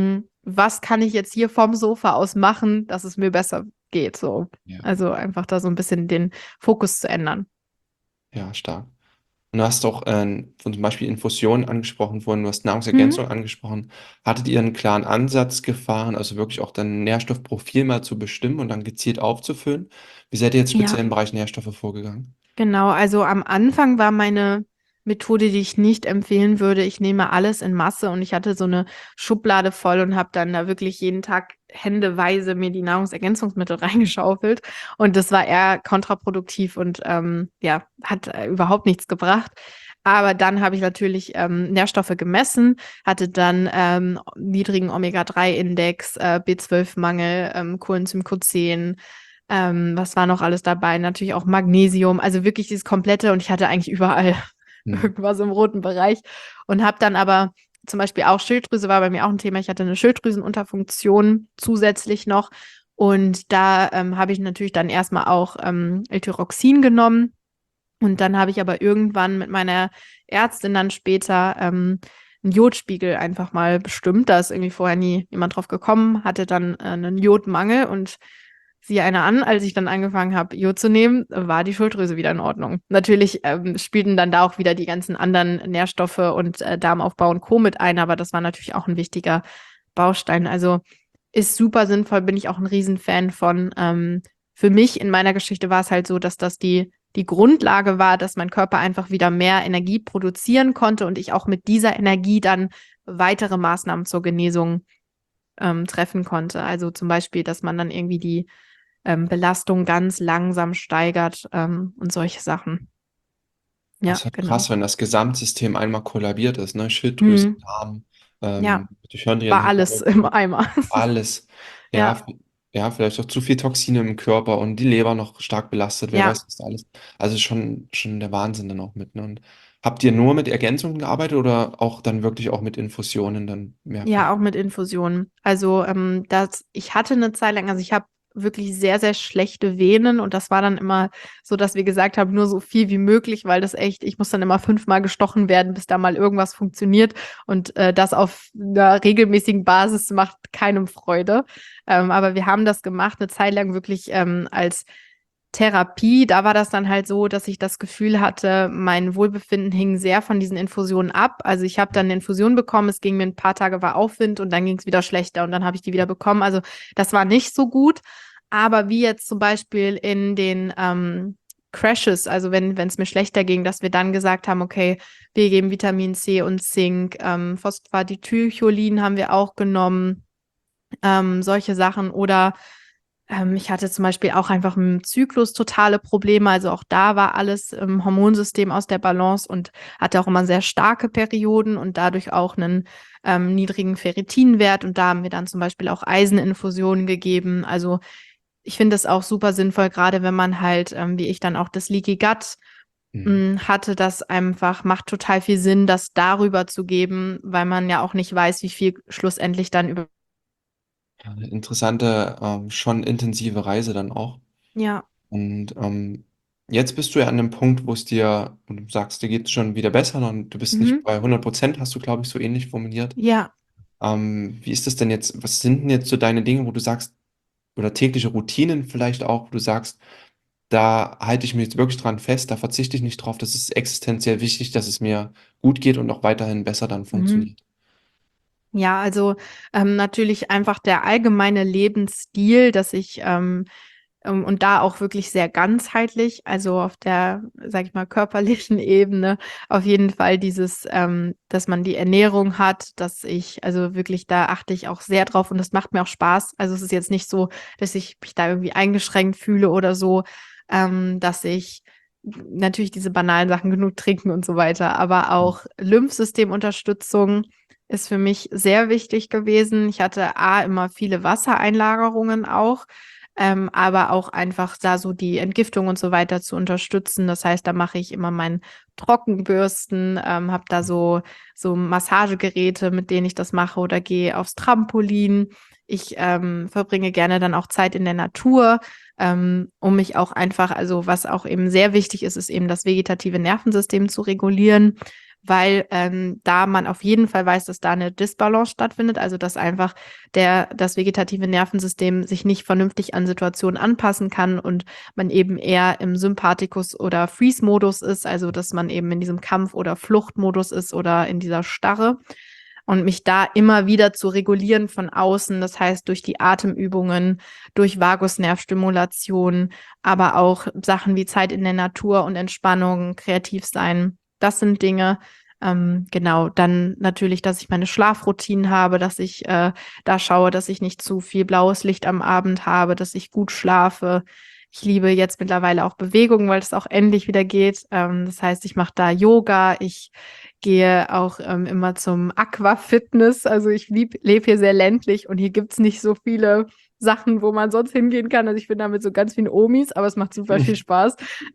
was kann ich jetzt hier vom Sofa aus machen, dass es mir besser geht, so. Ja, Also einfach da so ein bisschen den Fokus zu ändern. ja, stark. Und du hast auch von zum Beispiel Infusionen angesprochen vorhin, du hast Mhm. Nahrungsergänzung angesprochen. Hattet ihr einen klaren Ansatz gefahren, also wirklich auch dein Nährstoffprofil mal zu bestimmen und dann gezielt aufzufüllen? Wie seid ihr jetzt speziell Ja, im Bereich Nährstoffe vorgegangen? genau. Also am Anfang war meine Methode, die ich nicht empfehlen würde. Ich nehme alles in Masse und ich hatte so eine Schublade voll und habe dann da wirklich jeden Tag händeweise mir die Nahrungsergänzungsmittel reingeschaufelt. Und das war eher kontraproduktiv und ja, hat überhaupt nichts gebracht. Aber dann habe ich natürlich Nährstoffe gemessen, hatte dann niedrigen Omega-3-Index, B12-Mangel, Coenzym Q10, was war noch alles dabei? Natürlich auch Magnesium, also wirklich dieses komplette und ich hatte eigentlich überall Hm. irgendwas im roten Bereich und habe dann aber zum Beispiel auch Schilddrüse war bei mir auch ein Thema. Ich hatte eine Schilddrüsenunterfunktion zusätzlich noch und da habe ich natürlich dann erstmal auch L-Tyroxin genommen und dann habe ich aber irgendwann mit meiner Ärztin dann später einen Jodspiegel einfach mal bestimmt. Da ist irgendwie vorher nie jemand drauf gekommen, hatte dann einen Jodmangel und siehe einer an, als ich dann angefangen habe, Jod zu nehmen, war die Schilddrüse wieder in Ordnung. Natürlich spielten dann da auch wieder die ganzen anderen Nährstoffe und Darmaufbau und Co. mit ein, aber das war natürlich auch ein wichtiger Baustein. Also ist super sinnvoll, bin ich auch ein Riesenfan von. Für mich in meiner Geschichte war es halt so, dass das die Grundlage war, dass mein Körper einfach wieder mehr Energie produzieren konnte und ich auch mit dieser Energie dann weitere Maßnahmen zur Genesung treffen konnte. Also zum Beispiel, dass man dann irgendwie die Belastung ganz langsam steigert und solche Sachen. Das Ja, ist halt genau. krass, wenn das Gesamtsystem einmal kollabiert ist, ne? Schilddrüse, Hm, Darm, ja, Mitochondrien, war alles im Hämoglobin, Eimer. alles. Ja, Ja, ja, vielleicht auch zu viel Toxine im Körper und die Leber noch stark belastet, wer ja, weiß, was da alles. Also schon der Wahnsinn dann auch mit, ne? Und habt ihr nur mit Ergänzungen gearbeitet oder auch dann wirklich auch mit Infusionen dann mehrfach? ja, auch mit Infusionen. Also ich hatte eine Zeit lang, also ich habe wirklich sehr, sehr schlechte Venen und das war dann immer so, dass wir gesagt haben, nur so viel wie möglich, weil das echt, ich muss dann immer 5-mal gestochen werden, bis da mal irgendwas funktioniert und das auf einer regelmäßigen Basis macht keinem Freude. Aber wir haben das gemacht, eine Zeit lang wirklich als Therapie, da war das dann halt so, dass ich das Gefühl hatte, mein Wohlbefinden hing sehr von diesen Infusionen ab. Also ich habe dann eine Infusion bekommen, es ging mir ein paar Tage war Aufwind und dann ging es wieder schlechter und dann habe ich die wieder bekommen. Also das war nicht so gut. Aber wie jetzt zum Beispiel in den Crashes, also wenn es mir schlechter ging, dass wir dann gesagt haben, okay, wir geben Vitamin C und Zink, Phosphatidylcholin haben wir auch genommen, solche Sachen oder ich hatte zum Beispiel auch einfach im Zyklus totale Probleme. Also auch da war alles im Hormonsystem aus der Balance und hatte auch immer sehr starke Perioden und dadurch auch einen niedrigen Ferritinwert. Und da haben wir dann zum Beispiel auch Eiseninfusionen gegeben. Also ich finde das auch super sinnvoll, gerade wenn man halt, wie ich dann auch das Leaky Gut Mhm. hatte, das einfach, macht total viel Sinn, das darüber zu geben, weil man ja auch nicht weiß, wie viel schlussendlich dann über. Ja, eine interessante, schon intensive Reise dann auch. Ja. Und jetzt bist du ja an einem Punkt, wo es dir, und du sagst, dir geht es schon wieder besser und du bist nicht Mhm. bei 100%, hast du, glaube ich, so ähnlich formuliert. Ja. Wie ist das denn jetzt? Was sind denn jetzt so deine Dinge, wo du sagst, oder tägliche Routinen vielleicht auch, wo du sagst, da halte ich mich jetzt wirklich dran fest, da verzichte ich nicht drauf, das ist existenziell wichtig, dass es mir gut geht und auch weiterhin besser dann Mhm. funktioniert. Ja, also natürlich einfach der allgemeine Lebensstil, dass ich und da auch wirklich sehr ganzheitlich, also auf der, sag ich mal, körperlichen Ebene, auf jeden Fall dieses, dass man die Ernährung hat, dass ich, also wirklich, da achte ich auch sehr drauf und das macht mir auch Spaß. Also es ist jetzt nicht so, dass ich mich da irgendwie eingeschränkt fühle oder so, dass ich natürlich diese banalen Sachen genug trinken und so weiter, aber auch Lymphsystemunterstützung ist für mich sehr wichtig gewesen. Ich hatte immer viele Wassereinlagerungen auch. aber auch einfach da so die Entgiftung und so weiter zu unterstützen. Das heißt, da mache ich immer mein Trockenbürsten, habe da so Massagegeräte, mit denen ich das mache oder gehe aufs Trampolin. Ich verbringe gerne dann auch Zeit in der Natur, um mich auch einfach, also was auch eben sehr wichtig ist, ist eben das vegetative Nervensystem zu regulieren, weil da man auf jeden Fall weiß, dass da eine Disbalance stattfindet, also dass einfach das vegetative Nervensystem sich nicht vernünftig an Situationen anpassen kann und man eben eher im Sympathikus- oder Freeze-Modus ist, also dass man eben in diesem Kampf- oder Fluchtmodus ist oder in dieser Starre. Und mich da immer wieder zu regulieren von außen, das heißt durch die Atemübungen, durch Vagusnervstimulation, aber auch Sachen wie Zeit in der Natur und Entspannung, kreativ sein. Das sind Dinge, genau, dann natürlich, dass ich meine Schlafroutinen habe, dass ich da schaue, dass ich nicht zu viel blaues Licht am Abend habe, dass ich gut schlafe. Ich liebe jetzt mittlerweile auch Bewegung, weil es auch endlich wieder geht. Das heißt, ich mache da Yoga, ich gehe auch immer zum Aquafitness. Also ich lebe hier sehr ländlich und hier gibt's nicht so viele Sachen, wo man sonst hingehen kann. Also ich bin da mit so ganz vielen Omis, aber es macht super viel Spaß.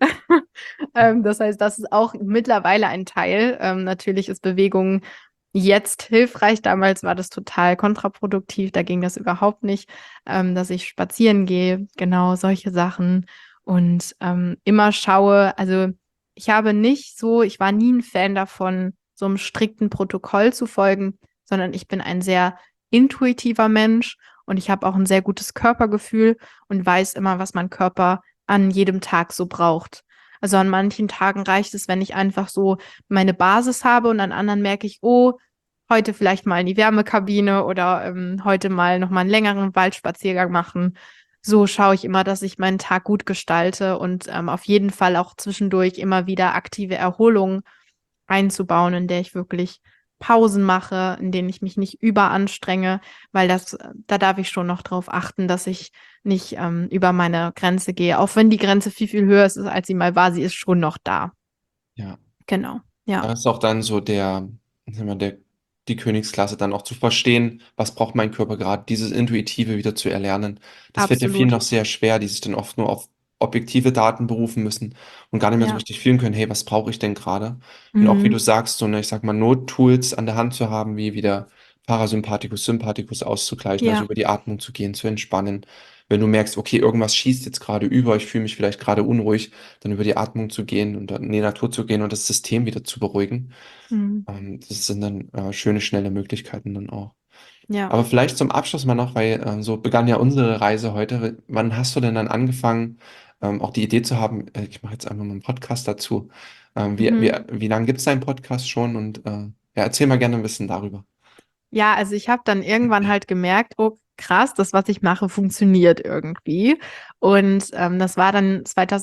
Das heißt, das ist auch mittlerweile ein Teil. Natürlich ist Bewegung jetzt hilfreich. Damals war das total kontraproduktiv. Da ging das überhaupt nicht, dass ich spazieren gehe. Genau, solche Sachen. Und immer schaue, also ich war nie ein Fan davon, so einem strikten Protokoll zu folgen, sondern ich bin ein sehr intuitiver Mensch und ich habe auch ein sehr gutes Körpergefühl und weiß immer, was mein Körper an jedem Tag so braucht. Also an manchen Tagen reicht es, wenn ich einfach so meine Basis habe und an anderen merke ich, oh, heute vielleicht mal in die Wärmekabine oder heute mal noch mal einen längeren Waldspaziergang machen. So schaue ich immer, dass ich meinen Tag gut gestalte und auf jeden Fall auch zwischendurch immer wieder aktive Erholung einzubauen, in der ich wirklich Pausen mache, in denen ich mich nicht überanstrenge, weil da darf ich schon noch drauf achten, dass ich nicht über meine Grenze gehe. Auch wenn die Grenze viel, viel höher ist, als sie mal war, sie ist schon noch da. Ja. Genau, ja, Da ist auch dann so sagen wir, die Königsklasse dann auch zu verstehen, was braucht mein Körper gerade, dieses Intuitive wieder zu erlernen. Das fällt ja vielen absolut. noch sehr schwer, die sich dann oft nur auf objektive Daten berufen müssen und gar nicht mehr so Ja. richtig fühlen können, hey, was brauche ich denn gerade? Und auch wie du Mhm. sagst, so eine, ich sag mal, Nottools an der Hand zu haben, wie wieder Parasympathikus, Sympathikus auszugleichen, also Ja. über die Atmung zu gehen, zu entspannen. Wenn du merkst, okay, irgendwas schießt jetzt gerade über, ich fühle mich vielleicht gerade unruhig, dann über die Atmung zu gehen und dann in die Natur zu gehen und das System wieder zu beruhigen. Mhm. Das sind dann schöne, schnelle Möglichkeiten dann auch. Ja. Aber vielleicht zum Abschluss mal noch, weil so begann ja unsere Reise heute. Wann hast du denn dann angefangen, auch die Idee zu haben, ich mache jetzt einfach mal einen Podcast dazu. Mhm. Wie lange gibt es deinen Podcast schon? Und ja, erzähl mal gerne ein bisschen darüber. Ja, also ich habe dann irgendwann halt gemerkt, oh krass, das, was ich mache, funktioniert irgendwie. Und das war dann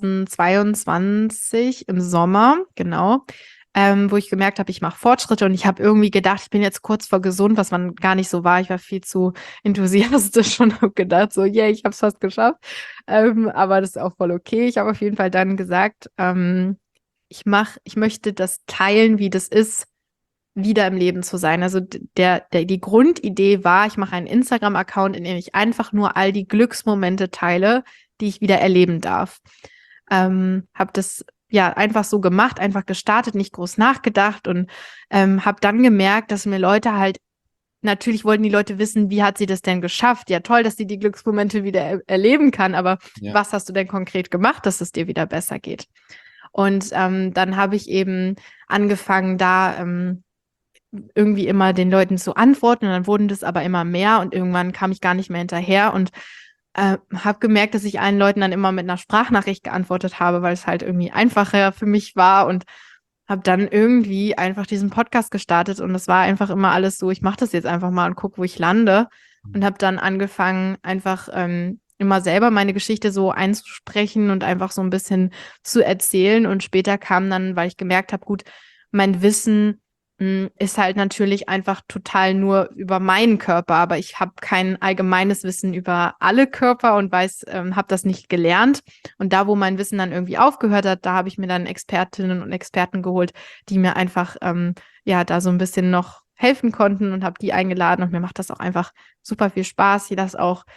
2022 im Sommer, genau, wo ich gemerkt habe, ich mache Fortschritte und ich habe irgendwie gedacht, ich bin jetzt kurz vor gesund, was man gar nicht so war. Ich war viel zu enthusiastisch und habe gedacht, so, yeah, ich habe es fast geschafft. Aber das ist auch voll okay. Ich habe auf jeden Fall dann gesagt, ich möchte das teilen, wie das ist wieder im Leben zu sein. Also die Grundidee war, ich mache einen Instagram-Account, in dem ich einfach nur all die Glücksmomente teile, die ich wieder erleben darf. Habe das ja einfach so gemacht, einfach gestartet, nicht groß nachgedacht und habe dann gemerkt, dass mir Leute halt, natürlich wollten die Leute wissen, wie hat sie das denn geschafft? Ja, toll, dass sie die Glücksmomente wieder erleben kann, aber Ja. was hast du denn konkret gemacht, dass es dir wieder besser geht? Und dann habe ich eben angefangen, da irgendwie immer den Leuten zu antworten und dann wurden das aber immer mehr und irgendwann kam ich gar nicht mehr hinterher und habe gemerkt, dass ich allen Leuten dann immer mit einer Sprachnachricht geantwortet habe, weil es halt irgendwie einfacher für mich war und habe dann irgendwie einfach diesen Podcast gestartet und es war einfach immer alles so, ich mache das jetzt einfach mal und guck, wo ich lande und habe dann angefangen, einfach immer selber meine Geschichte so einzusprechen und einfach so ein bisschen zu erzählen und später kam dann, weil ich gemerkt habe, gut, mein Wissen ist halt natürlich einfach total nur über meinen Körper, aber ich habe kein allgemeines Wissen über alle Körper und habe das nicht gelernt. Und da, wo mein Wissen dann irgendwie aufgehört hat, da habe ich mir dann Expertinnen und Experten geholt, die mir einfach ja da so ein bisschen noch helfen konnten und habe die eingeladen und mir macht das auch einfach super viel Spaß, hier das auch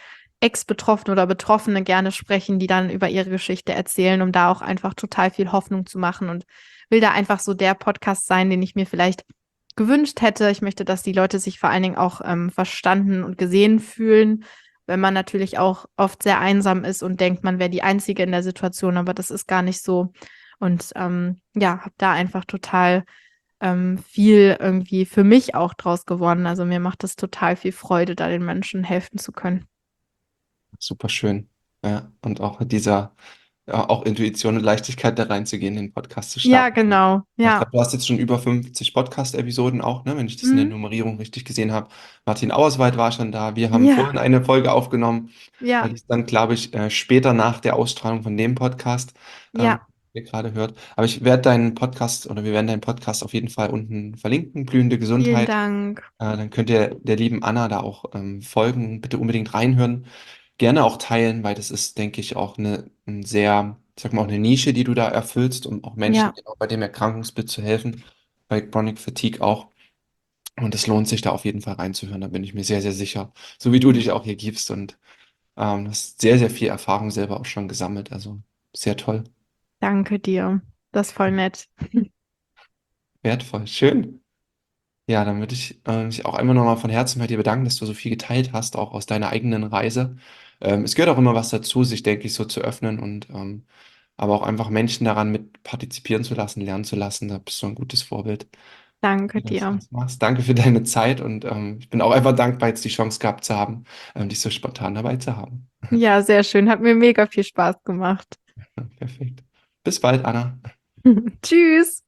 Ex-Betroffene oder Betroffene gerne sprechen, die dann über ihre Geschichte erzählen, um da auch einfach total viel Hoffnung zu machen und will da einfach so der Podcast sein, den ich mir vielleicht gewünscht hätte. Ich möchte, dass die Leute sich vor allen Dingen auch verstanden und gesehen fühlen, wenn man natürlich auch oft sehr einsam ist und denkt, man wäre die Einzige in der Situation, aber das ist gar nicht so. Und ja, habe da einfach total viel irgendwie für mich auch draus gewonnen. Also mir macht es total viel Freude, da den Menschen helfen zu können. Super schön. Ja, und auch mit dieser, ja, auch Intuition und Leichtigkeit da reinzugehen, den Podcast zu Ja, starten. genau. Ich Ja. glaube, du hast jetzt schon über 50 Podcast-Episoden auch, ne, wenn ich das in der Mhm. Nummerierung richtig gesehen habe. Martin Auerswald war schon da. Wir haben Ja, vorhin eine Folge aufgenommen. ja, Die ist dann, glaube ich, später nach der Ausstrahlung von dem Podcast, ja. den ihr gerade hört. Aber ich werde deinen Podcast oder wir werden deinen Podcast auf jeden Fall unten verlinken, Blühende Vielen Gesundheit. Dank. Dann könnt ihr der lieben Anna da auch folgen. Bitte unbedingt reinhören. Gerne auch teilen, weil das ist, denke ich, auch ein sehr, ich sag mal, auch eine Nische, die du da erfüllst, um auch Menschen Ja, genau bei dem Erkrankungsbild zu helfen, bei Chronic Fatigue auch. Und es lohnt sich da auf jeden Fall reinzuhören, da bin ich mir sehr, sehr sicher. So wie du dich auch hier gibst und du hast sehr, sehr viel Erfahrung selber auch schon gesammelt. Also sehr toll, danke dir. Das ist voll nett. wertvoll, schön. Ja, dann würde ich mich auch einmal nochmal von Herzen bei dir bedanken, dass du so viel geteilt hast, auch aus deiner eigenen Reise. Es gehört auch immer was dazu, sich, denke ich, so zu öffnen und aber auch einfach Menschen daran mit partizipieren zu lassen, lernen zu lassen. Da bist du ein gutes Vorbild, Danke wie du dir. das machst. Danke für deine Zeit und ich bin auch einfach dankbar, jetzt die Chance gehabt zu haben, dich so spontan dabei zu haben. Ja, sehr schön. Hat mir mega viel Spaß gemacht. Perfekt. Bis bald, Anna. Tschüss.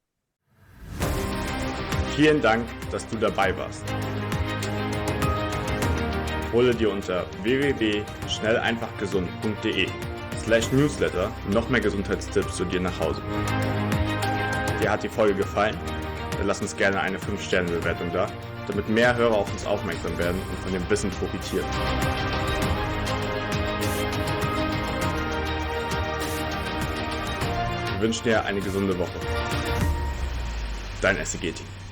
Vielen Dank, dass du dabei warst. Hole dir unter www.schnelleinfachgesund.de/newsletter noch mehr Gesundheitstipps zu dir nach Hause. Dir hat die Folge gefallen? Dann lass uns gerne eine 5-Sterne-Bewertung da, damit mehr Hörer auf uns aufmerksam werden und von dem Wissen profitieren. Wir wünschen dir eine gesunde Woche. Dein SEG-Team.